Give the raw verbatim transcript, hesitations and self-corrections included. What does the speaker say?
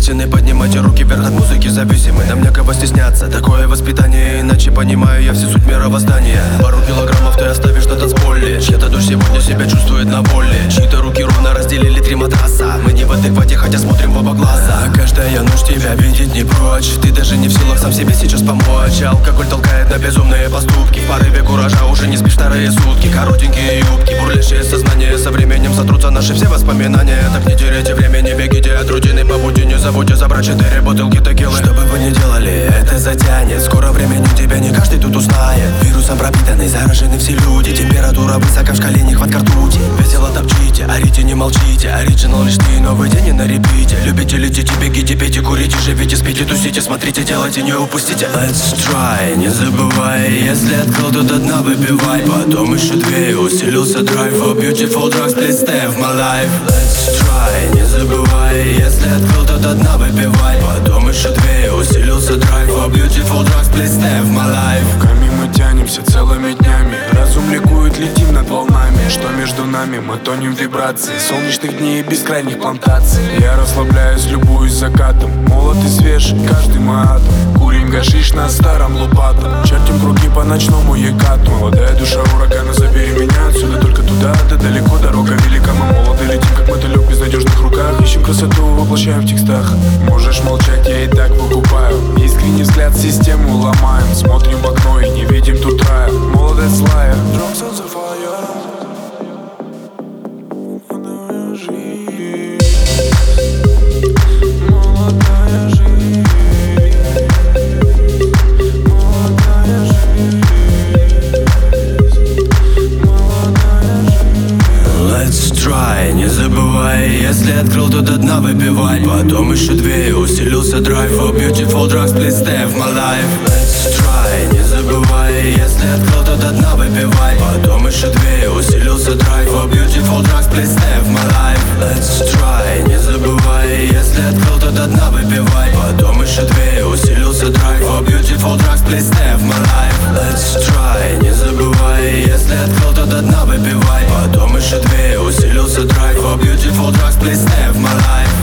истины, поднимайте руки вверх от музыки зависимы. Нам некого стесняться, такое воспитание. Иначе понимаю я всю суть мировоздания. Пару килограммов ты оставишь на танцполе. Чья-то дочь сегодня себя чувствует на боли. Чьи-то руки ровно разделили три матраса. Мы не в адеквате, хотя смотрим в оба глаза. Каждая ночь тебя видеть не прочь. Ты даже не в силах сам себе сейчас помочь. Алкоголь толкает на безумные поступки. В порыве куража уже не спишь вторые сутки. Коротенькие юбки, бурлящее сознание. Со временем сотрутся наши все воспоминания. Так не теряйте времени, бегите от рутины по пути. Не забудьте забрать четыре бутылки текилы. Что бы вы ни делали, это затянет. Скоро времени тебя не каждый тут узнает. Вирусом пропитаны, заражены все люди. Температура высока в шкале, нехватка ртути. Весело топчите, орите, не молчите. Оригинал лишь ты, новый день и на репите. Любите, летите, бегите, пейте, курите, живите, спите, тусите, смотрите, делайте, не упустите. Let's try, не забывай. Если открыл до дна, выпивай. Потом еще две, усилился драйв. Oh, beautiful drugs, please stay of my life. Let's try, не забывай. Если открыл до дна, выпивай. Потом еще две, усилился драйв. Oh, beautiful drugs, please stay of my life. Руками мы тянемся целыми днями. Разум ликует, летим над волнами. Что между нами, мы тонем в вибрации солнечных дней и бескрайних плантаций. Я расслабляюсь, любуюсь закатом. Молод и свеж, каждый мой атом. Курим гашиш на старом лопатом. Чертим круги по ночному Екату. Молодая душа урагана, забери меня отсюда. Только туда, да далеко, дорога велика. Мы молоды, летим как мотылек в безнадежных руках. Ищем красоту, воплощаем в текстах. Можешь молчать, я и так выкупаю. Искренний взгляд, систему ломаем. Смотрим в окно и не видим тут рая. Молодость злая. Drugs on the fire. Молодая жизнь. Молодая жизнь. Молодая жизнь. Молодая жизнь. Let's try, не забывай. Если открыл то до дна, выпивай. Потом еще две, усилился драйв. Oh, beautiful drugs, please stay of my life. Let's try, не забывай. Если открыл то до дна, выпивай. Потом еще две, усилился драйв. Oh, beautiful drugs, please stay of my life. Let's try, не забывай. Если открыл то до дна, выпивай. Потом еще две, усилился драйв. Oh, beautiful drugs, please stay of my life. Let's try, не забывай. Если открыл то до дна, выпивай. Потом еще две, усилился драйв. Oh, beautiful drugs, please stay of my life.